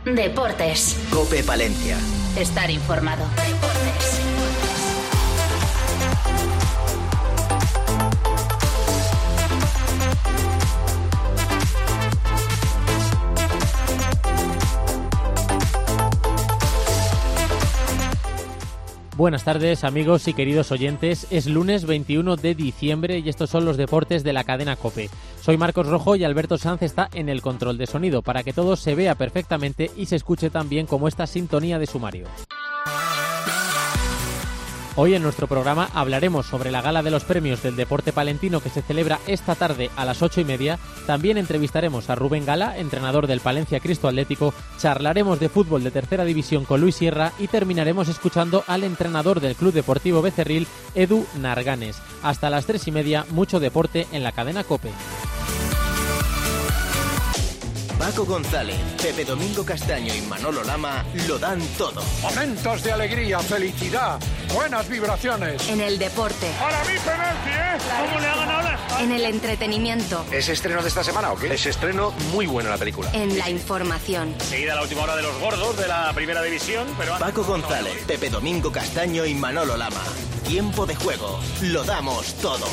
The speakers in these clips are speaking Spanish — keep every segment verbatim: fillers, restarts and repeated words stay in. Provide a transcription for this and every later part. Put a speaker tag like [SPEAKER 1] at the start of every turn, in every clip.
[SPEAKER 1] Deportes.
[SPEAKER 2] COPE Palencia.
[SPEAKER 1] Estar informado. Deportes.
[SPEAKER 3] Buenas tardes, amigos y queridos oyentes. Es lunes veintiuno de diciembre y estos son los deportes de la cadena COPE. Soy Marcos Rojo y Alberto Sanz está en el control de sonido para que todo se vea perfectamente y se escuche tan bien como esta sintonía de sumario. Hoy en nuestro programa hablaremos sobre la gala de los premios del deporte palentino que se celebra esta tarde a las ocho y media. También entrevistaremos a Rubén Gala, entrenador del Palencia Cristo Atlético, charlaremos de fútbol de tercera división con Luis Sierra y terminaremos escuchando al entrenador del Club Deportivo Becerril, Edu Narganes. Hasta las tres y media, mucho deporte en la cadena COPE.
[SPEAKER 2] Paco González, Pepe Domingo Castaño y Manolo Lama lo dan todo.
[SPEAKER 4] Momentos de alegría, felicidad, buenas vibraciones.
[SPEAKER 1] En el deporte.
[SPEAKER 4] Para mí penalti, ¿eh? ¿Cómo le hagan ahora?
[SPEAKER 1] En el entretenimiento.
[SPEAKER 5] ¿Es estreno de esta semana o qué? Es estreno muy buena la película.
[SPEAKER 1] En la información.
[SPEAKER 6] Seguida la última hora de los gordos de la primera división, pero...
[SPEAKER 2] Paco González, Pepe Domingo Castaño y Manolo Lama. Tiempo de juego. Lo damos todo.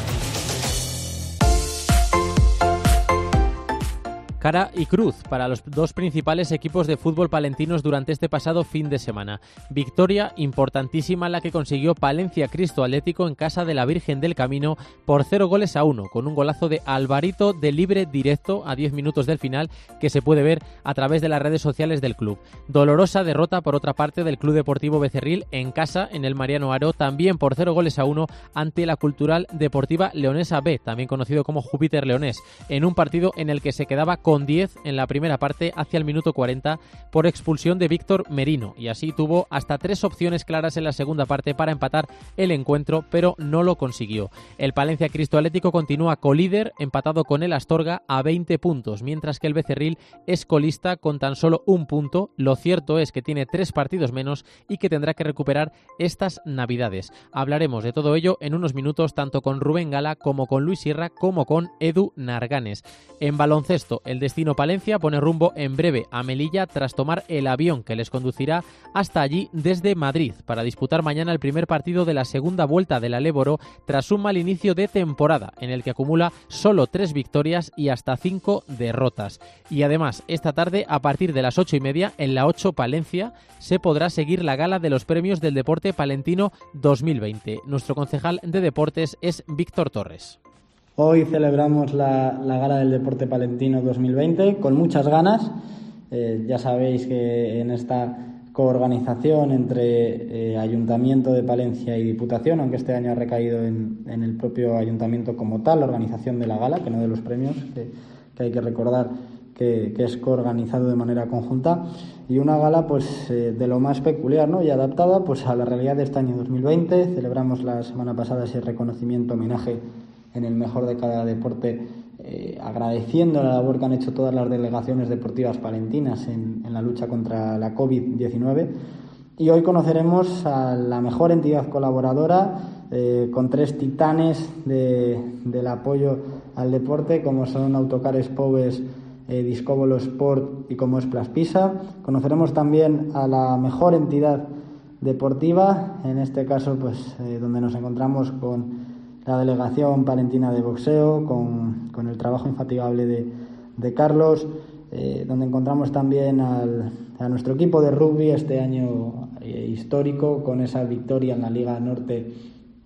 [SPEAKER 3] Cara y cruz para los dos principales equipos de fútbol palentinos durante este pasado fin de semana. Victoria importantísima la que consiguió Palencia Cristo Atlético en casa de la Virgen del Camino por cero goles a uno, con un golazo de Alvarito de libre directo a diez minutos del final que se puede ver a través de las redes sociales del club. Dolorosa derrota por otra parte del Club Deportivo Becerril en casa en el Mariano Aro, también por cero goles a uno ante la Cultural Deportiva Leonesa B, también conocido como Júpiter Leonés, en un partido en el que se quedaba con con diez en la primera parte hacia el minuto cuarenta por expulsión de Víctor Merino, y así tuvo hasta tres opciones claras en la segunda parte para empatar el encuentro, pero no lo consiguió. El Palencia Cristo Atlético continúa colíder empatado con el Astorga a veinte puntos, mientras que el Becerril es colista con tan solo un punto. Lo cierto es que tiene tres partidos menos y que tendrá que recuperar estas navidades. Hablaremos de todo ello en unos minutos tanto con Rubén Gala como con Luis Sierra como con Edu Narganes. En baloncesto, el destino Palencia pone rumbo en breve a Melilla tras tomar el avión que les conducirá hasta allí desde Madrid para disputar mañana el primer partido de la segunda vuelta del Aléboro tras un mal inicio de temporada en el que acumula solo tres victorias y hasta cinco derrotas. Y además, esta tarde a partir de las ocho y media en la ocho Palencia se podrá seguir la gala de los premios del deporte palentino dos mil veinte. Nuestro concejal de deportes es Víctor Torres.
[SPEAKER 7] Hoy celebramos la, la Gala del Deporte Palentino dos mil veinte con muchas ganas. Eh, ya sabéis que en esta coorganización entre eh, Ayuntamiento de Palencia y Diputación, aunque este año ha recaído en, en el propio Ayuntamiento como tal, la organización de la gala, que no de los premios, que, que hay que recordar que, que es coorganizado de manera conjunta, y una gala pues eh, de lo más peculiar, ¿no? Y adaptada pues a la realidad de este año dos mil veinte. Celebramos la semana pasada ese reconocimiento, homenaje en el mejor de cada deporte, eh, agradeciendo la labor que han hecho todas las delegaciones deportivas palentinas en, en la lucha contra la covid diecinueve. Y hoy conoceremos a la mejor entidad colaboradora, eh, con tres titanes de, del apoyo al deporte, como son Autocares Pobes, eh, Discóbolo Sport y como es Plaspisa. Conoceremos también a la mejor entidad deportiva, en este caso pues eh, donde nos encontramos con la delegación palentina de boxeo, con, con el trabajo infatigable de, de Carlos, eh, donde encontramos también al, a nuestro equipo de rugby este año eh, histórico, con esa victoria en la Liga Norte,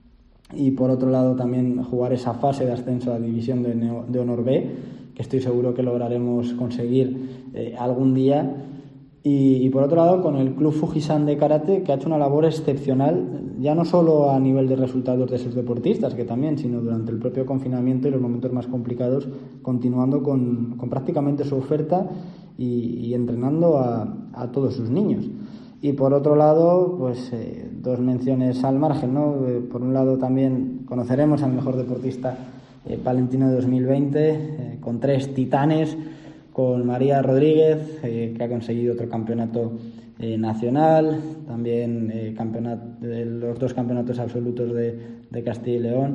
[SPEAKER 7] y por otro lado también jugar esa fase de ascenso a División de, Neo, de Honor B, que estoy seguro que lograremos conseguir eh, algún día. Y, y por otro lado con el Club Fujisan de Karate, que ha hecho una labor excepcional, ya no solo a nivel de resultados de sus deportistas, que también, sino durante el propio confinamiento y los momentos más complicados, continuando con, con prácticamente su oferta y, y entrenando a, a todos sus niños. Y por otro lado, pues eh, dos menciones al margen, ¿no? Eh, por un lado también conoceremos al mejor deportista eh, palentino de dos mil veinte, eh, con tres titanes, con María Rodríguez, eh, que ha conseguido otro campeonato eh, nacional, también eh, campeonato, eh, los dos campeonatos absolutos de, de Castilla y León,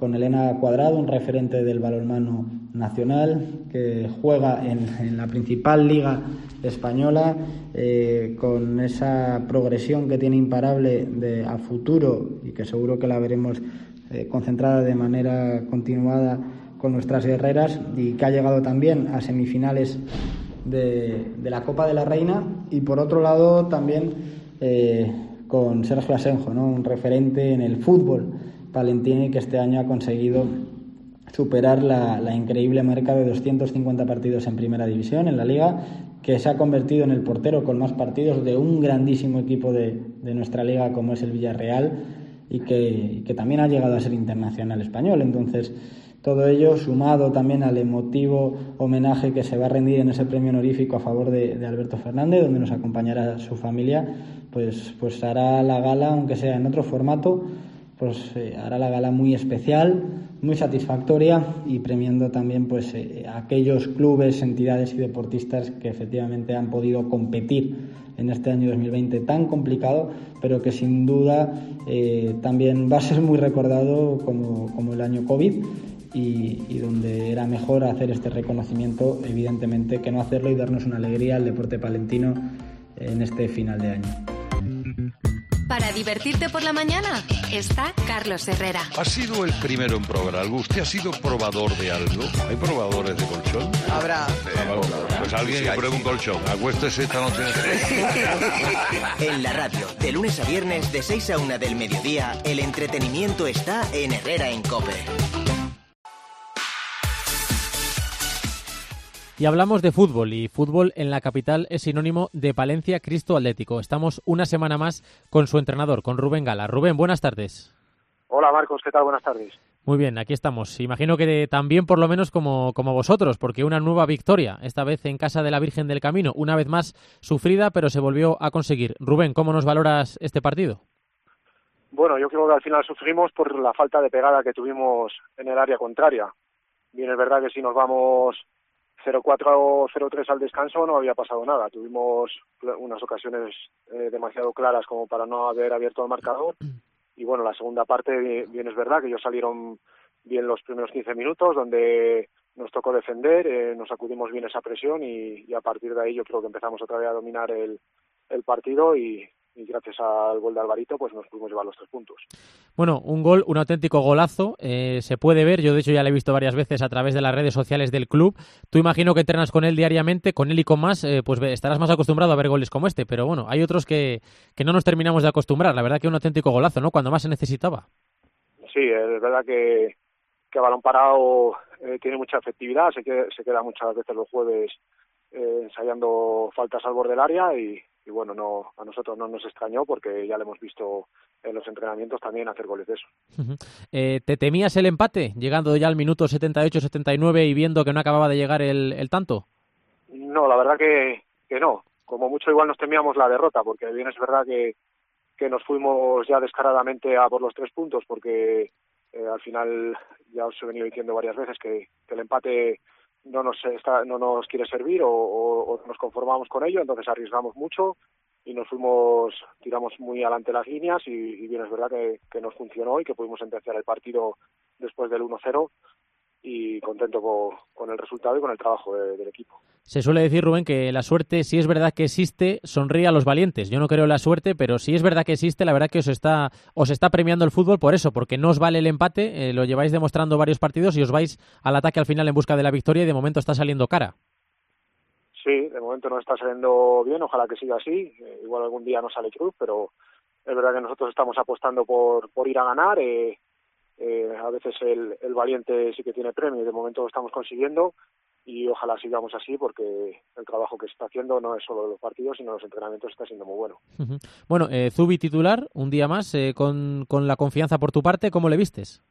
[SPEAKER 7] con Elena Cuadrado, un referente del balonmano nacional, que juega en, en la principal liga española, eh, con esa progresión que tiene imparable de, a futuro, y que seguro que la veremos eh, concentrada de manera continuada con nuestras guerreras, y que ha llegado también a semifinales de, de la Copa de la Reina. Y por otro lado también eh, con Sergio Asenjo, ¿no? Un referente en el fútbol palentino, y que este año ha conseguido superar la, la increíble marca de doscientos cincuenta partidos en Primera División, en la Liga, que se ha convertido en el portero con más partidos de un grandísimo equipo de, de nuestra Liga como es el Villarreal, y que, y que también ha llegado a ser internacional español. Entonces, todo ello sumado también al emotivo homenaje que se va a rendir en ese premio honorífico a favor de, de Alberto Fernández, donde nos acompañará su familia, pues, pues hará la gala, aunque sea en otro formato, pues eh, hará la gala muy especial, muy satisfactoria, y premiando también pues eh, a aquellos clubes, entidades y deportistas que efectivamente han podido competir en este año dos mil veinte tan complicado, pero que sin duda eh, también va a ser muy recordado como, como el año COVID, y, y donde era mejor hacer este reconocimiento, evidentemente, que no hacerlo y darnos una alegría al deporte palentino en este final de año.
[SPEAKER 1] Para divertirte por la mañana está Carlos Herrera.
[SPEAKER 8] Ha sido el primero en probar algo. ¿Usted ha sido probador de algo? ¿Hay probadores de colchón?
[SPEAKER 9] Habrá.
[SPEAKER 8] Pues alguien que pruebe un colchón. Acuéstese esta noche.
[SPEAKER 2] En la radio, de lunes a viernes, de seis a una del mediodía, el entretenimiento está en Herrera en COPE.
[SPEAKER 3] Y hablamos de fútbol, y fútbol en la capital es sinónimo de Palencia Cristo Atlético. Estamos una semana más con su entrenador, con Rubén Gala. Rubén, buenas tardes.
[SPEAKER 10] Hola Marcos, ¿qué tal? Buenas tardes.
[SPEAKER 3] Muy bien, aquí estamos. Imagino que también por lo menos como, como vosotros, porque una nueva victoria, esta vez en casa de la Virgen del Camino, una vez más sufrida, pero se volvió a conseguir. Rubén, ¿cómo nos valoras este partido?
[SPEAKER 10] Bueno, yo creo que al final sufrimos por la falta de pegada que tuvimos en el área contraria. Bien, es verdad que si nos vamos cero cuatro o cero tres al descanso no había pasado nada. Tuvimos unas ocasiones eh, demasiado claras como para no haber abierto el marcador. Y bueno, la segunda parte, bien es verdad que ellos salieron bien los primeros quince minutos, donde nos tocó defender, eh, nos sacudimos bien esa presión, y, y a partir de ahí yo creo que empezamos otra vez a dominar el, el partido, y, y gracias al gol de Alvarito pues nos pudimos llevar los tres puntos.
[SPEAKER 3] Bueno, un gol, un auténtico golazo, eh, se puede ver, yo de hecho ya lo he visto varias veces a través de las redes sociales del club. Tú imagino que entrenas con él diariamente, con él y con más, eh, pues estarás más acostumbrado a ver goles como este, pero bueno, hay otros que, que no nos terminamos de acostumbrar. La verdad que un auténtico golazo, ¿no? Cuando más se necesitaba.
[SPEAKER 10] Sí, es verdad que, que balón parado eh, tiene mucha efectividad, se queda, se queda muchas veces los jueves eh, ensayando faltas al borde del área, y y bueno, no a nosotros no nos extrañó porque ya lo hemos visto en los entrenamientos también hacer goles de eso.
[SPEAKER 3] Uh-huh. Eh, ¿Te temías el empate, llegando ya al minuto setenta y ocho setenta y nueve y viendo que no acababa de llegar el, el tanto?
[SPEAKER 10] No, la verdad que, que no. Como mucho igual nos temíamos la derrota, porque bien es verdad que, que nos fuimos ya descaradamente a por los tres puntos, porque eh, al final ya os he venido diciendo varias veces que, que el empate no nos está, no nos quiere servir, o, o, o nos conformamos con ello, entonces arriesgamos mucho y nos fuimos, tiramos muy adelante las líneas, y, y bien es verdad que, que nos funcionó y que pudimos sentenciar el partido después del uno cero, y contento con, con el resultado y con el trabajo de, del equipo.
[SPEAKER 3] Se suele decir, Rubén, que la suerte, si es verdad que existe, sonríe a los valientes. Yo no creo en la suerte, pero si es verdad que existe, la verdad que os está os está premiando el fútbol por eso, porque no os vale el empate, eh, lo lleváis demostrando varios partidos y os vais al ataque al final en busca de la victoria, y de momento está saliendo cara.
[SPEAKER 10] Sí, de momento no está saliendo bien, ojalá que siga así, eh, igual algún día no sale cruz, pero es verdad que nosotros estamos apostando por, por ir a ganar. eh, Eh, a veces el, el valiente sí que tiene premio, y de momento lo estamos consiguiendo, y ojalá sigamos así, porque el trabajo que se está haciendo no es solo los partidos, sino los entrenamientos está siendo muy bueno.
[SPEAKER 3] Uh-huh. Bueno, eh, Zubi titular, un día más, eh, con, con la confianza por tu parte, ¿cómo le vistes?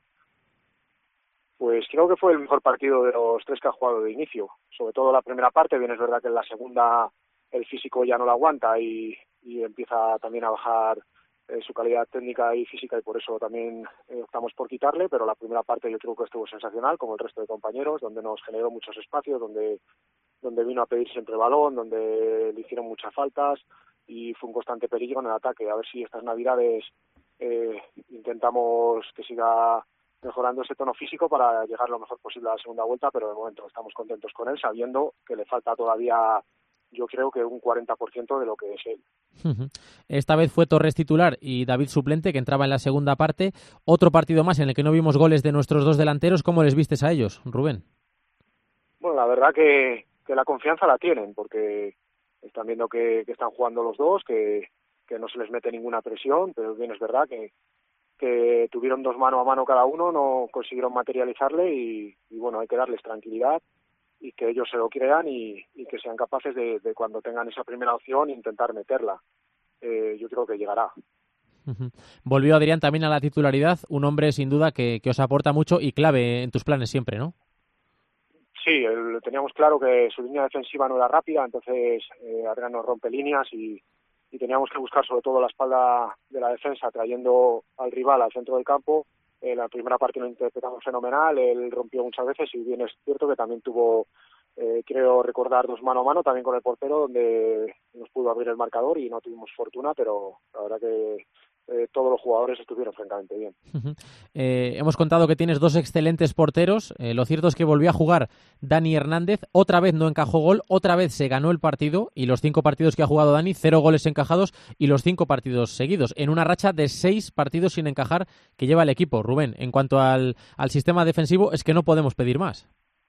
[SPEAKER 10] Pues creo que fue el mejor partido de los tres que ha jugado de inicio, sobre todo la primera parte. Bien es verdad que en la segunda el físico ya no lo aguanta, y, y empieza también a bajar Eh, su calidad técnica y física, y por eso también eh, optamos por quitarle, pero la primera parte yo creo que estuvo sensacional, como el resto de compañeros, donde nos generó muchos espacios, donde donde vino a pedir siempre balón, donde le hicieron muchas faltas, y fue un constante peligro en el ataque. A ver si estas navidades eh, intentamos que siga mejorando ese tono físico para llegar lo mejor posible a la segunda vuelta, pero de momento estamos contentos con él, sabiendo que le falta todavía, yo creo que un cuarenta por ciento de lo que es él.
[SPEAKER 3] Esta vez fue Torres titular y David suplente, que entraba en la segunda parte. Otro partido más en el que no vimos goles de nuestros dos delanteros. ¿Cómo les vistes a ellos, Rubén?
[SPEAKER 10] Bueno, la verdad que, que la confianza la tienen, porque están viendo que, que están jugando los dos, que, que no se les mete ninguna presión, pero bien es verdad que, que tuvieron dos mano a mano cada uno, no consiguieron materializarle y, y bueno, hay que darles tranquilidad y que ellos se lo crean y, y que sean capaces de, de cuando tengan esa primera opción intentar meterla. Eh, yo creo que llegará.
[SPEAKER 3] Uh-huh. Volvió Adrián también a la titularidad, un hombre sin duda que, que os aporta mucho y clave en tus planes siempre, ¿no?
[SPEAKER 10] Sí, el, teníamos claro que su línea defensiva no era rápida, entonces eh, Adrián nos rompe líneas y, y teníamos que buscar sobre todo la espalda de la defensa, trayendo al rival al centro del campo. En la primera parte lo interpretamos fenomenal, él rompió muchas veces y bien es cierto que también tuvo, eh, creo recordar, dos mano a mano también con el portero, donde nos pudo abrir el marcador y no tuvimos fortuna, pero la verdad que eh, todos los jugadores estuvieron francamente bien.
[SPEAKER 3] Uh-huh. Eh, hemos contado que tienes dos excelentes porteros. Eh, lo cierto es que volvió a jugar Dani Hernández, otra vez no encajó gol, otra vez se ganó el partido y los cinco partidos que ha jugado Dani, cero goles encajados y los cinco partidos seguidos, en una racha de seis partidos sin encajar que lleva el equipo. Rubén, en cuanto al, al sistema defensivo, es que no podemos pedir más.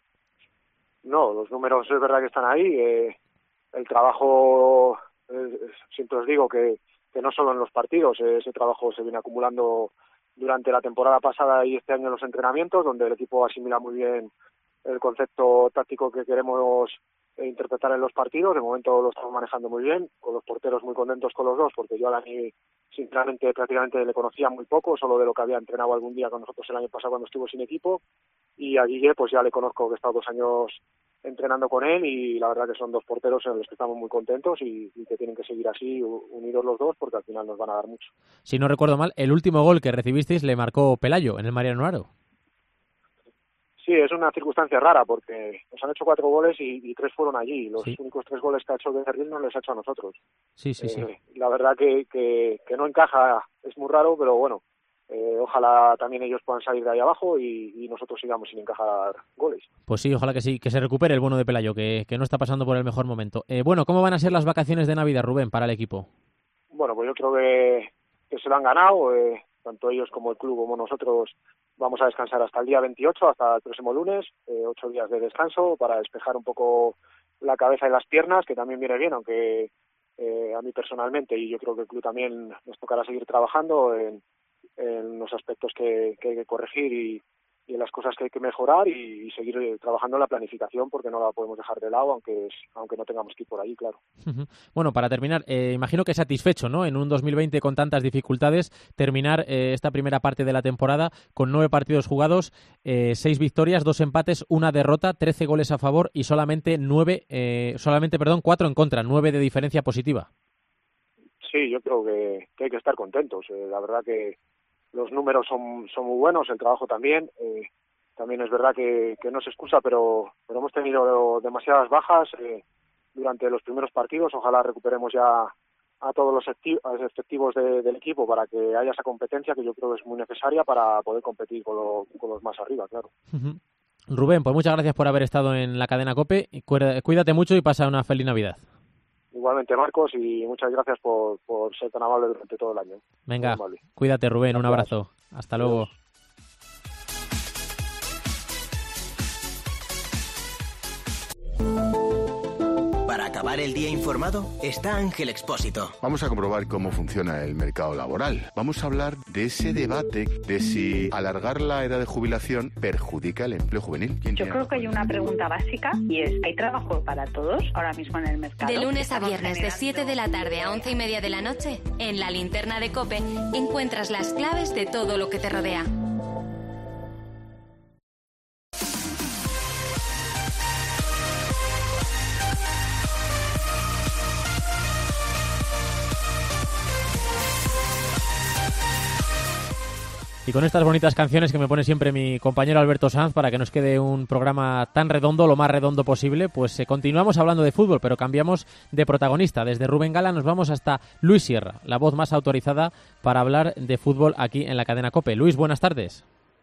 [SPEAKER 10] No, los números es verdad que están ahí. Eh, el trabajo, eh, siempre os digo que que no solo en los partidos, ese trabajo se viene acumulando durante la temporada pasada y este año en los entrenamientos, donde el equipo asimila muy bien el concepto táctico que queremos interpretar en los partidos. De momento lo estamos manejando muy bien, con los porteros muy contentos con los dos, porque yo a Dani sinceramente prácticamente le conocía muy poco, solo de lo que había entrenado algún día con nosotros el año pasado cuando estuvo sin equipo, y a Guille pues ya le conozco, que he estado dos años entrenando con él y la verdad que son dos porteros en los que estamos muy contentos y, y que tienen que seguir así unidos los dos porque al final nos van a dar mucho.
[SPEAKER 3] Si no recuerdo mal, el último gol que recibisteis le marcó Pelayo en el Mariano Aro.
[SPEAKER 10] Sí, es una circunstancia rara porque nos han hecho cuatro goles y, y tres fueron allí. Los sí. únicos tres goles que ha hecho Becerril no les ha hecho a nosotros.
[SPEAKER 3] Sí, sí,
[SPEAKER 10] eh,
[SPEAKER 3] sí.
[SPEAKER 10] La verdad que, que, que no encaja, es muy raro, pero bueno, eh, ojalá también ellos puedan salir de ahí abajo y, y nosotros sigamos sin encajar goles.
[SPEAKER 3] Pues sí, ojalá que sí, que se recupere el bueno de Pelayo, que, que no está pasando por el mejor momento. Eh, bueno, ¿cómo van a ser las vacaciones de Navidad, Rubén, para el equipo?
[SPEAKER 10] Bueno, pues yo creo que, que se lo han ganado, eh, tanto ellos como el club como nosotros. Vamos a descansar hasta el día veintiocho, hasta el próximo lunes, eh, ocho días de descanso para despejar un poco la cabeza y las piernas, que también viene bien, aunque eh, a mí personalmente, y yo creo que el club también nos tocará seguir trabajando en, en los aspectos que, que hay que corregir y, y en las cosas que hay que mejorar y, y seguir trabajando en la planificación porque no la podemos dejar de lado, aunque es, aunque no tengamos que ir por ahí, claro.
[SPEAKER 3] Bueno, para terminar, eh, imagino que satisfecho, ¿no? En un dos mil veinte con tantas dificultades, terminar eh, esta primera parte de la temporada con nueve partidos jugados, eh, seis victorias, dos empates, una derrota, trece goles a favor y solamente nueve, eh, solamente, perdón, cuatro en contra, nueve de diferencia positiva.
[SPEAKER 10] Sí, yo creo que, que hay que estar contentos. Eh, la verdad que los números son, son muy buenos, el trabajo también. Eh, también es verdad que, que no se excusa, pero, pero hemos tenido demasiadas bajas eh, durante los primeros partidos. Ojalá recuperemos ya a todos los efectivos de, del equipo para que haya esa competencia que yo creo que es muy necesaria para poder competir con, lo, con los más arriba, claro.
[SPEAKER 3] Uh-huh. Rubén, pues muchas gracias por haber estado en la cadena COPE. Cuídate mucho y pasa una feliz Navidad.
[SPEAKER 10] Igualmente, Marcos, y muchas gracias por, por ser tan amable durante todo el año.
[SPEAKER 3] Venga, cuídate, Rubén, gracias. Un abrazo. Hasta luego. Adiós.
[SPEAKER 2] Para acabar el día informado está Ángel Expósito.
[SPEAKER 9] Vamos a comprobar cómo funciona el mercado laboral. Vamos a hablar de ese debate de si alargar la edad de jubilación perjudica el empleo juvenil.
[SPEAKER 11] Yo creo que hay una pregunta básica y es, ¿hay trabajo para todos ahora mismo en el mercado?
[SPEAKER 1] De lunes a viernes de siete de la tarde a once y media de la noche, en la linterna de COPE encuentras las claves de todo lo que te rodea.
[SPEAKER 3] Y con estas bonitas canciones que me pone siempre mi compañero Alberto Sanz para que nos quede un programa tan redondo, lo más redondo posible, pues eh, continuamos hablando de fútbol, pero cambiamos de protagonista. Desde Rubén Gala nos vamos hasta Luis Sierra, la voz más autorizada para hablar de fútbol aquí en la cadena COPE. Luis, buenas tardes.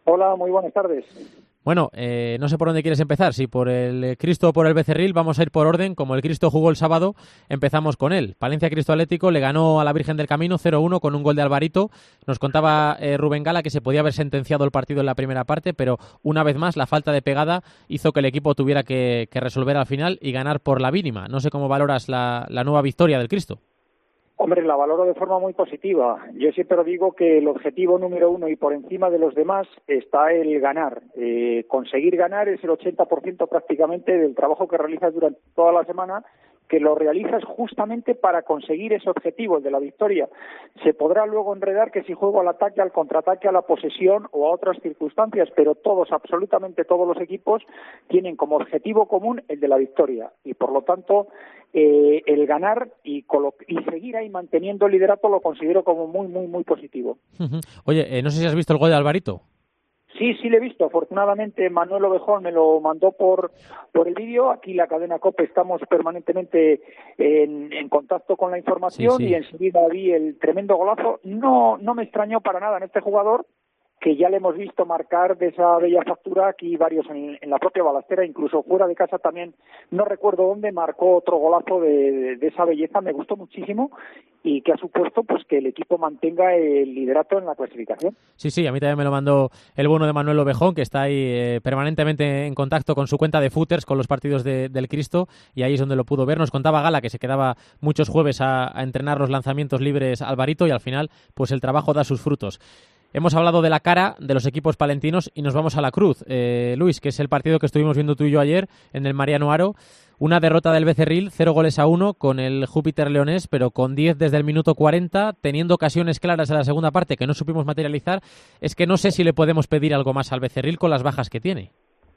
[SPEAKER 12] Hola, muy buenas tardes.
[SPEAKER 3] Bueno, eh, no sé por dónde quieres empezar, si por el Cristo o por el Becerril. Vamos a ir por orden. Como el Cristo jugó el sábado, empezamos con él. Palencia Cristo Atlético le ganó a la Virgen del Camino cero uno con un gol de Alvarito. Nos contaba eh, Rubén Gala que se podía haber sentenciado el partido en la primera parte, pero una vez más la falta de pegada hizo que el equipo tuviera que, que resolver al final y ganar por la mínima. No sé cómo valoras la, la nueva victoria del Cristo.
[SPEAKER 12] Hombre, la valoro de forma muy positiva. Yo siempre digo que el objetivo número uno y por encima de los demás está el ganar. Eh, conseguir ganar es el ochenta por ciento prácticamente del trabajo que realizas durante toda la semana, que lo realizas justamente para conseguir ese objetivo, el de la victoria. Se podrá luego enredar que si juego al ataque, al contraataque, a la posesión o a otras circunstancias, pero todos, absolutamente todos los equipos tienen como objetivo común el de la victoria y por lo tanto eh, el ganar y, y seguir ahí manteniendo el liderato lo considero como muy, muy, muy positivo.
[SPEAKER 3] Oye, eh, no sé si has visto el gol de Alvarito.
[SPEAKER 12] Sí, sí le he visto. Afortunadamente Manuel Ovejón me lo mandó por por el vídeo. Aquí la cadena COPE estamos permanentemente en, en contacto con la información sí, sí. y enseguida vi el tremendo golazo. No, no me extrañó para nada en este jugador, que ya le hemos visto marcar de esa bella factura aquí varios en, en la propia Balastera, incluso fuera de casa también, no recuerdo dónde, marcó otro golazo de, de, de esa belleza, me gustó muchísimo y que ha supuesto pues que el equipo mantenga el liderato en la clasificación.
[SPEAKER 3] Sí, sí, a mí también me lo mandó el bueno de Manuel Ovejón, que está ahí eh, permanentemente en contacto con su cuenta de footers, con los partidos de, del Cristo, y ahí es donde lo pudo ver. Nos contaba Gala que se quedaba muchos jueves a, a entrenar los lanzamientos libres Alvarito y al final pues el trabajo da sus frutos. Hemos hablado de la cara de los equipos palentinos y nos vamos a la cruz. Eh, Luis, que es el partido que estuvimos viendo tú y yo ayer en el Mariano Haro. Una derrota del Becerril, cero goles a uno con el Júpiter Leonés, pero con diez desde el minuto cuarenta, teniendo ocasiones claras en la segunda parte que no supimos materializar. Es que no sé si le podemos pedir algo más al Becerril con las bajas que tiene.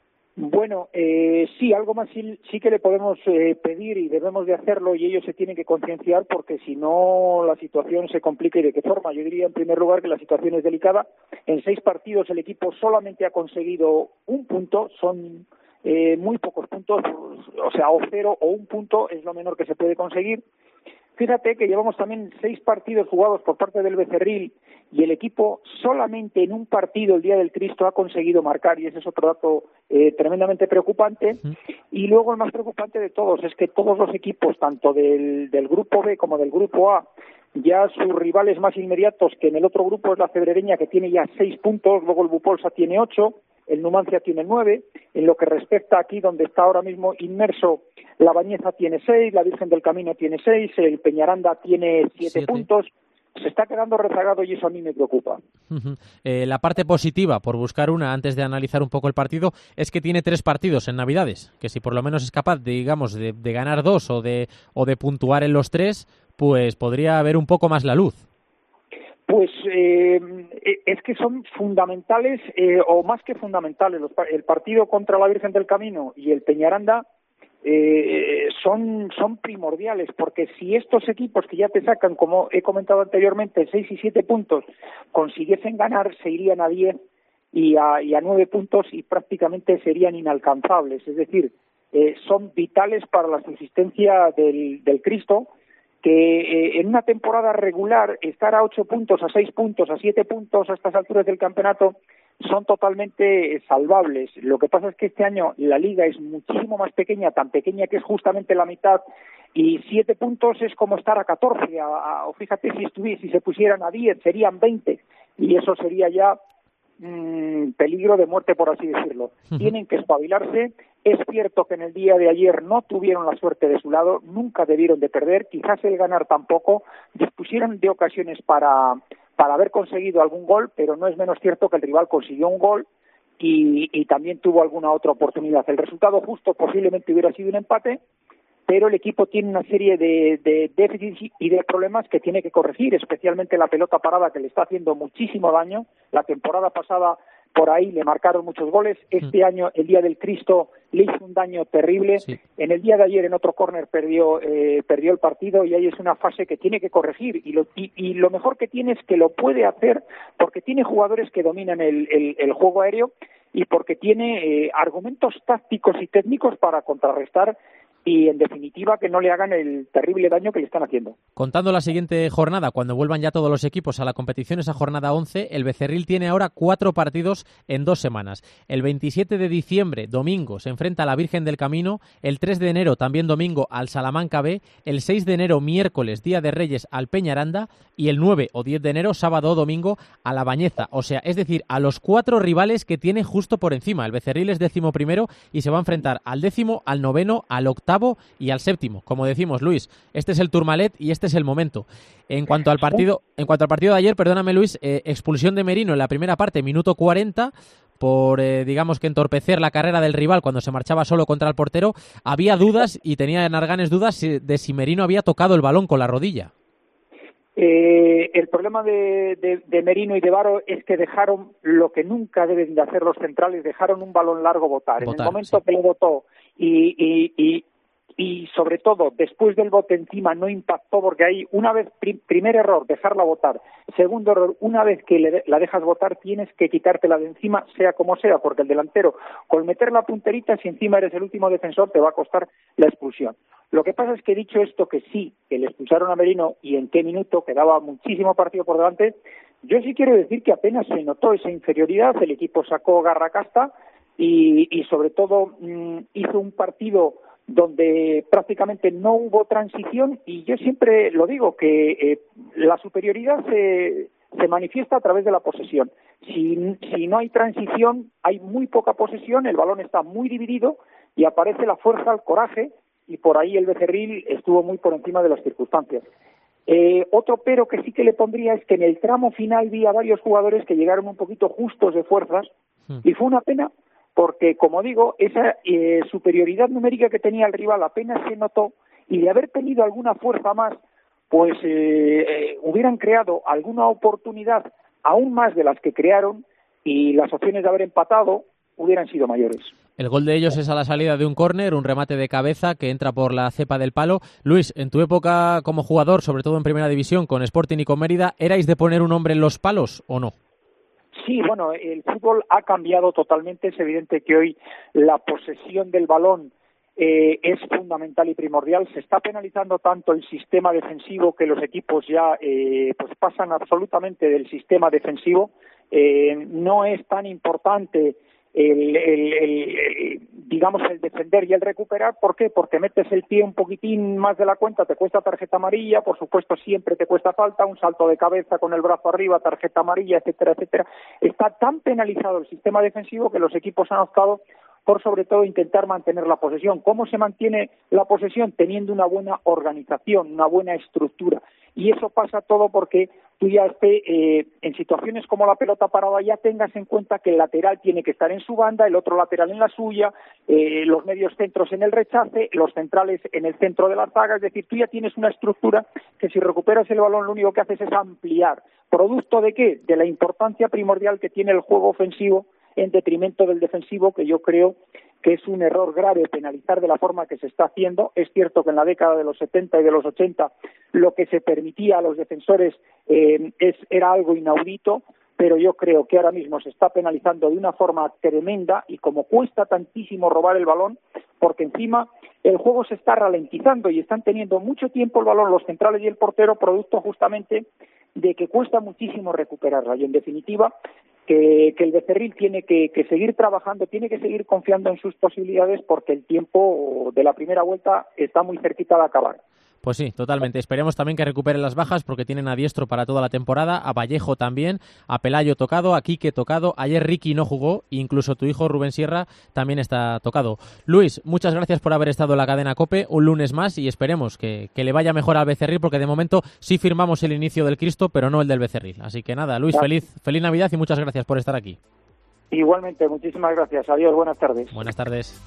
[SPEAKER 12] Bueno, eh, sí, algo más sí, sí que le podemos eh, pedir y debemos de hacerlo y ellos se tienen que concienciar porque si no la situación se complica. ¿Y de qué forma? Yo diría en primer lugar que la situación es delicada. En seis partidos el equipo solamente ha conseguido un punto, son eh, muy pocos puntos, o sea, o cero o un punto es lo menor que se puede conseguir. Fíjate que llevamos también seis partidos jugados por parte del Becerril y el equipo solamente en un partido el día del Cristo ha conseguido marcar y ese es otro dato eh, tremendamente preocupante. Y luego el más preocupante de todos es que todos los equipos, tanto del, del grupo B como del grupo A, ya sus rivales más inmediatos, que en el otro grupo es la Cebrereña, que tiene ya seis puntos, luego el Bupolsa tiene ocho, el Numancia tiene nueve, en lo que respecta aquí donde está ahora mismo inmerso, la Bañeza tiene seis, la Virgen del Camino tiene seis, el Peñaranda tiene siete, siete. puntos, se está quedando rezagado y eso a mí me preocupa.
[SPEAKER 3] Uh-huh. Eh, la parte positiva, por buscar una antes de analizar un poco el partido, es que tiene tres partidos en Navidades, que si por lo menos es capaz, de, digamos, de, de ganar dos o de, o de puntuar en los tres, pues podría ver un poco más la luz.
[SPEAKER 12] Pues eh, es que son fundamentales, eh, o más que fundamentales, los, el partido contra la Virgen del Camino y el Peñaranda eh, son, son primordiales, porque si estos equipos que ya te sacan, como he comentado anteriormente, seis y siete puntos, consiguiesen ganar, se irían a diez y a, y a nueve puntos y prácticamente serían inalcanzables. Es decir, eh, son vitales para la subsistencia del, del Cristo, que eh, en una temporada regular estar a ocho puntos, a seis puntos, a siete puntos a estas alturas del campeonato son totalmente eh, salvables. Lo que pasa es que este año la liga es muchísimo más pequeña, tan pequeña que es justamente la mitad, y siete puntos es como estar a catorce, a, a, o fíjate si estuviese, si se pusieran a diez serían veinte, y eso sería ya mmm, peligro de muerte, por así decirlo. Uh-huh. Tienen que espabilarse. Es cierto que en el día de ayer no tuvieron la suerte de su lado, nunca debieron de perder, quizás el ganar tampoco, dispusieron de ocasiones para, para haber conseguido algún gol, pero no es menos cierto que el rival consiguió un gol y, y también tuvo alguna otra oportunidad. El resultado justo posiblemente hubiera sido un empate, pero el equipo tiene una serie de, de déficits y de problemas que tiene que corregir, especialmente la pelota parada, que le está haciendo muchísimo daño. La temporada pasada por ahí le marcaron muchos goles. Este mm. año, el día del Cristo, le hizo un daño terrible. Sí. En el día de ayer, en otro córner, perdió eh, perdió el partido y ahí es una fase que tiene que corregir. Y lo, y, y lo mejor que tiene es que lo puede hacer porque tiene jugadores que dominan el, el, el juego aéreo y porque tiene eh, argumentos tácticos y técnicos para contrarrestar y en definitiva que no le hagan el terrible daño que le están haciendo.
[SPEAKER 3] Contando la siguiente jornada, cuando vuelvan ya todos los equipos a la competición, esa jornada once, el Becerril tiene ahora cuatro partidos en dos semanas. El veintisiete de diciembre, domingo, se enfrenta a la Virgen del Camino, el tres de enero, también domingo, al Salamanca B, el seis de enero, miércoles, Día de Reyes, al Peñaranda, y el nueve o diez de enero, sábado o domingo, a la Bañeza. O sea, es decir, a los cuatro rivales que tiene justo por encima. El Becerril es décimo primero y se va a enfrentar al décimo, al noveno, al octavo y al séptimo. Como decimos, Luis, este es el Tourmalet y este es el momento. En cuanto al partido, en cuanto al partido de ayer, perdóname, Luis, eh, expulsión de Merino en la primera parte, minuto cuarenta, por, eh, digamos que entorpecer la carrera del rival cuando se marchaba solo contra el portero. Había dudas, y tenía en Arganes dudas, de si Merino había tocado el balón con la rodilla.
[SPEAKER 12] Eh, el problema de, de, de Merino y de Varo es que dejaron lo que nunca deben de hacer los centrales, dejaron un balón largo botar. botar en el momento sí. que lo botó y, y, y y sobre todo después del bote encima no impactó, porque ahí una vez, pri, primer error, dejarla botar, segundo error, una vez que le, la dejas botar tienes que quitártela de encima, sea como sea, porque el delantero, con meter la punterita, si encima eres el último defensor, te va a costar la expulsión. Lo que pasa es que, dicho esto, que sí, que le expulsaron a Merino y en qué minuto, quedaba muchísimo partido por delante, yo sí quiero decir que apenas se notó esa inferioridad, el equipo sacó garra casta y, y sobre todo mmm, hizo un partido donde prácticamente no hubo transición, y yo siempre lo digo, que eh, la superioridad se, se manifiesta a través de la posesión. Si, si no hay transición, hay muy poca posesión, el balón está muy dividido y aparece la fuerza, el coraje, y por ahí el Becerril estuvo muy por encima de las circunstancias. Eh, otro pero que sí que le pondría es que en el tramo final vi a varios jugadores que llegaron un poquito justos de fuerzas, hmm. y fue una pena, porque, como digo, esa eh, superioridad numérica que tenía el rival apenas se notó, y de haber tenido alguna fuerza más, pues eh, eh, hubieran creado alguna oportunidad aún más de las que crearon, y las opciones de haber empatado hubieran sido mayores.
[SPEAKER 3] El gol de ellos es a la salida de un córner, un remate de cabeza que entra por la cepa del palo. Luis, en tu época como jugador, sobre todo en Primera División, con Sporting y con Mérida, ¿erais de poner un hombre en los palos o no?
[SPEAKER 12] Sí, bueno, el fútbol ha cambiado totalmente. Es evidente que hoy la posesión del balón eh, es fundamental y primordial. Se está penalizando tanto el sistema defensivo que los equipos ya eh, pues pasan absolutamente del sistema defensivo. Eh, no es tan importante el, el, el, el, digamos, el defender y el recuperar. ¿Por qué? Porque metes el pie un poquitín más de la cuenta, te cuesta tarjeta amarilla, por supuesto siempre te cuesta falta, un salto de cabeza con el brazo arriba, tarjeta amarilla, etcétera, etcétera. Está tan penalizado el sistema defensivo que los equipos han optado por, sobre todo, intentar mantener la posesión. ¿Cómo se mantiene la posesión? Teniendo una buena organización, una buena estructura. Y eso pasa todo porque tú ya esté, eh, en situaciones como la pelota parada, ya tengas en cuenta que el lateral tiene que estar en su banda, el otro lateral en la suya, eh, los medios centros en el rechace, los centrales en el centro de la zaga. Es decir, tú ya tienes una estructura que, si recuperas el balón, lo único que haces es ampliar. ¿Producto de qué? De la importancia primordial que tiene el juego ofensivo en detrimento del defensivo, que yo creo que es un error grave penalizar de la forma que se está haciendo. Es cierto que en la década de los setenta y de los ochenta lo que se permitía a los defensores eh, es, era algo inaudito, pero yo creo que ahora mismo se está penalizando de una forma tremenda, y como cuesta tantísimo robar el balón, porque encima el juego se está ralentizando y están teniendo mucho tiempo el balón los centrales y el portero, producto justamente de que cuesta muchísimo recuperarla. Y en definitiva, que, que el Becerril tiene que, que seguir trabajando, tiene que seguir confiando en sus posibilidades, porque el tiempo de la primera vuelta está muy cerquita de acabar.
[SPEAKER 3] Pues sí, totalmente. Esperemos también que recuperen las bajas, porque tienen a Diestro para toda la temporada, a Vallejo también, a Pelayo tocado, a Quique tocado. Ayer Ricky no jugó, incluso tu hijo Rubén Sierra también está tocado. Luis, muchas gracias por haber estado en la cadena COPE un lunes más, y esperemos que, que le vaya mejor al Becerril, porque de momento sí firmamos el inicio del Cristo, pero no el del Becerril. Así que nada, Luis, feliz, feliz Navidad y muchas gracias por estar aquí.
[SPEAKER 12] Igualmente, muchísimas gracias. Adiós, buenas tardes.
[SPEAKER 3] Buenas tardes.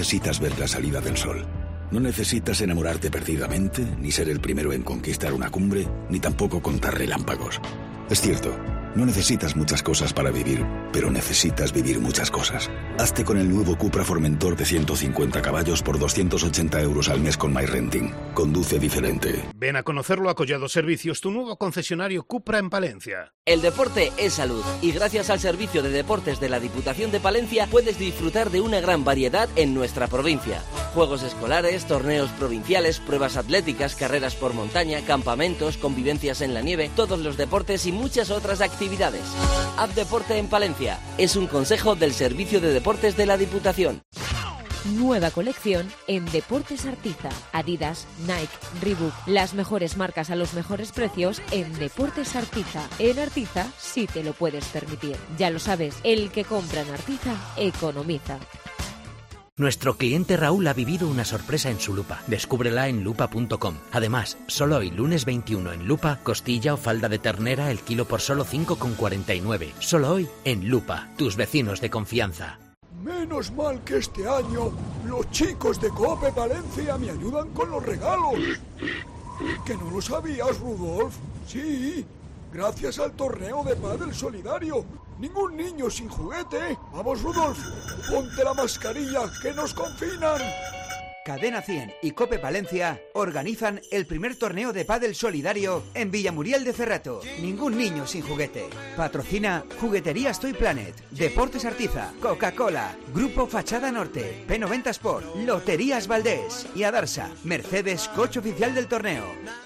[SPEAKER 13] necesitas ver la salida del sol. No necesitas enamorarte perdidamente, ni ser el primero en conquistar una cumbre, ni tampoco contar relámpagos. Es cierto, no necesitas muchas cosas para vivir, pero necesitas vivir muchas cosas. Hazte con el nuevo Cupra Formentor de ciento cincuenta caballos por doscientos ochenta euros al mes con MyRenting. Conduce diferente.
[SPEAKER 14] Ven a conocerlo a Collado Servicios, tu nuevo concesionario Cupra en Palencia.
[SPEAKER 15] El deporte es salud y gracias al Servicio de Deportes de la Diputación de Palencia puedes disfrutar de una gran variedad en nuestra provincia. Juegos escolares, torneos provinciales, pruebas atléticas, carreras por montaña, campamentos, convivencias en la nieve, todos los deportes y muchas otras actividades. Haz deporte en Palencia. Es un consejo del Servicio de Deportes de la Diputación.
[SPEAKER 16] Nueva colección en Deportes Artiza. Adidas, Nike, Reebok, las mejores marcas a los mejores precios en Deportes Artiza. En Artiza sí te lo puedes permitir. Ya lo sabes, el que compra en Artiza economiza.
[SPEAKER 17] Nuestro cliente Raúl ha vivido una sorpresa en su lupa. Descúbrela en lupa punto com. Además, solo hoy, lunes veintiuno, en Lupa, costilla o falda de ternera el kilo por solo cinco con cuarenta y nueve. Solo hoy, en Lupa, tus vecinos de confianza.
[SPEAKER 4] Menos mal que este año los chicos de Cope Palencia me ayudan con los regalos. ¿Que no lo sabías, Rudolf? Sí, gracias al torneo de pádel solidario. Ningún niño sin juguete. Vamos, Rudolf, ponte la mascarilla, que nos confinan.
[SPEAKER 18] Cadena cien y Cope Palencia organizan el primer torneo de pádel solidario en Villamuriel de Cerrato. Ningún niño sin juguete. Patrocina Jugueterías Toy Planet, Deportes Artiza, Coca-Cola, Grupo Fachada Norte, P noventa Sport, Loterías Valdés y Adarsa, Mercedes, coche oficial del torneo.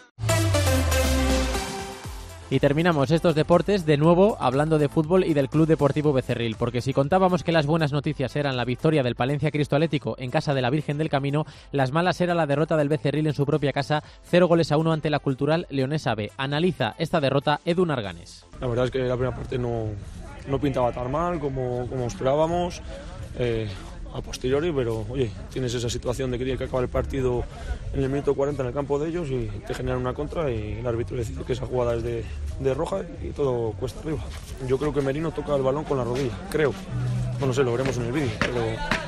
[SPEAKER 3] Y terminamos estos deportes de nuevo hablando de fútbol y del Club Deportivo Becerril, porque si contábamos que las buenas noticias eran la victoria del Palencia Cristo Atlético en casa de la Virgen del Camino, las malas era la derrota del Becerril en su propia casa, cero goles a uno ante la Cultural Leonesa B. Analiza esta derrota Edu Narganes.
[SPEAKER 19] La verdad es que la primera parte no, no pintaba tan mal como, como esperábamos. Eh, a posteriori, pero oye, tienes esa situación de que tiene que acabar el partido en el minuto cuarenta en el campo de ellos y te generan una contra y el árbitro decide que esa jugada es de, de roja y todo cuesta arriba. Yo creo que Merino toca el balón con la rodilla, creo. No, no sé, lo veremos en el vídeo, pero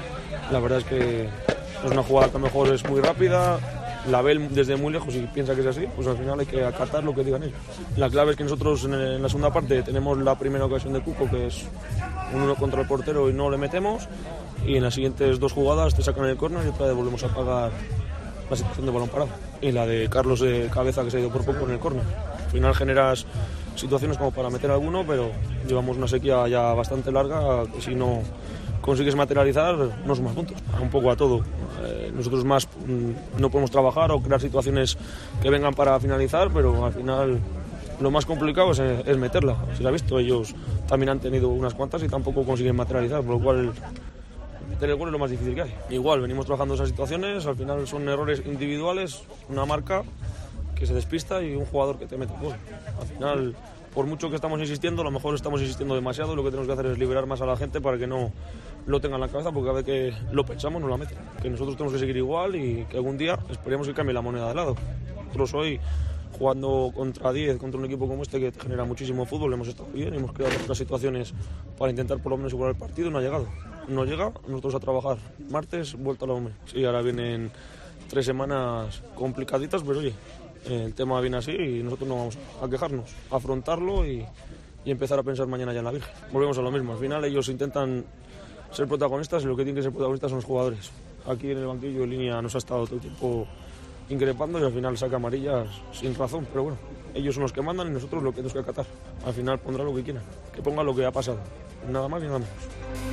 [SPEAKER 19] la verdad es que es una jugada que a lo mejor es muy rápida, la ve desde muy lejos y piensa que es así, pues al final hay que acatar lo que digan ellos. La clave es que nosotros en, el, en la segunda parte tenemos la primera ocasión de Cuco, que es un uno contra el portero y no le metemos, y en las siguientes dos jugadas te sacan el córner y otra vez volvemos a pagar la situación de balón parado. Y la de Carlos de cabeza, que se ha ido por poco en el córner. Al final generas situaciones como para meter alguno, pero llevamos una sequía ya bastante larga, que si no consigues materializar no sumas puntos. Un poco a todo. Eh, nosotros más mm, no podemos trabajar o crear situaciones que vengan para finalizar, pero al final lo más complicado es, es meterla. Si lo ha visto, ellos también han tenido unas cuantas y tampoco consiguen materializar, por lo cual meter el gol es lo más difícil que hay. Igual, venimos trabajando esas situaciones, al final son errores individuales, una marca que se despista y un jugador que te mete el gol. Al final, por mucho que estamos insistiendo, a lo mejor estamos insistiendo demasiado, lo que tenemos que hacer es liberar más a la gente para que no lo tengan en la cabeza, porque cada vez que lo pensamos nos la meten. Que nosotros tenemos que seguir igual y que algún día esperemos que cambie la moneda de lado. Nosotros hoy, jugando contra diez, contra un equipo como este que te genera muchísimo fútbol, hemos estado bien, hemos creado otras situaciones para intentar por lo menos igualar el partido, no ha llegado. No llega, nosotros a trabajar. Martes, vuelta a la hombre. Sí, ahora vienen tres semanas complicaditas, pero oye, el tema viene así y nosotros no vamos a quejarnos, a afrontarlo y, y empezar a pensar mañana ya en la Virgen. Volvemos a lo mismo, al final ellos intentan ser protagonistas y lo que tienen que ser protagonistas son los jugadores. Aquí en el banquillo en línea nos ha estado todo el tiempo increpando y al final saca amarillas sin razón, pero bueno, ellos son los que mandan y nosotros lo que tenemos que acatar. Al final pondrá lo que quiera, que ponga lo que ha pasado, nada más y nada menos.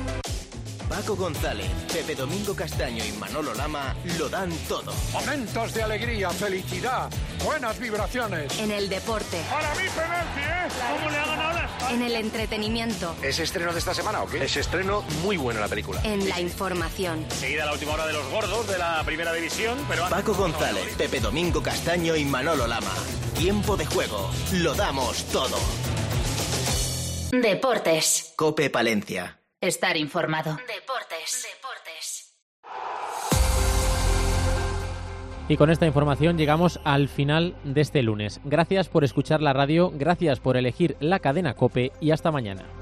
[SPEAKER 2] Paco González, Pepe Domingo Castaño y Manolo Lama lo dan todo.
[SPEAKER 4] Momentos de alegría, felicidad, buenas vibraciones.
[SPEAKER 1] En el deporte.
[SPEAKER 4] Para mí penalti, ¿eh? ¿Cómo le ha ganado la España?
[SPEAKER 1] En el entretenimiento.
[SPEAKER 5] ¿Es estreno de esta semana o qué? Es estreno muy bueno la película.
[SPEAKER 1] En la información.
[SPEAKER 6] Seguida la última hora de los gordos de la primera división, pero...
[SPEAKER 2] Paco González, Pepe Domingo Castaño y Manolo Lama. Tiempo de juego. Lo damos todo.
[SPEAKER 1] Deportes.
[SPEAKER 2] Cope Palencia.
[SPEAKER 1] Estar informado. Deportes. Deportes.
[SPEAKER 3] Y con esta información llegamos al final de este lunes. Gracias por escuchar la radio, gracias por elegir la cadena COPE y hasta mañana.